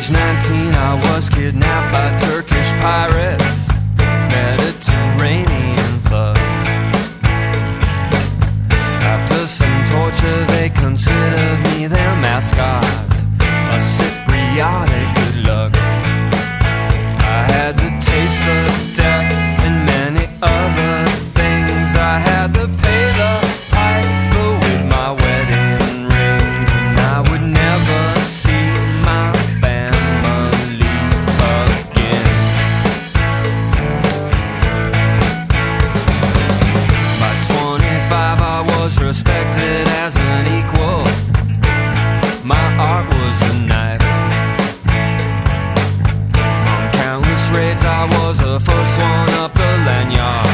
age 19, I was kidnapped by Turkish pirates, Mediterranean thugs. After some torture, they considered me their mascot, a Cypriotic good luck. I had the taste of death and many other things. I had to pay the piper with my wedding ring, and I would never see my family again. By 25 I was respected as an equal. My art was a knife. On countless raids I was the first one up the lanyard.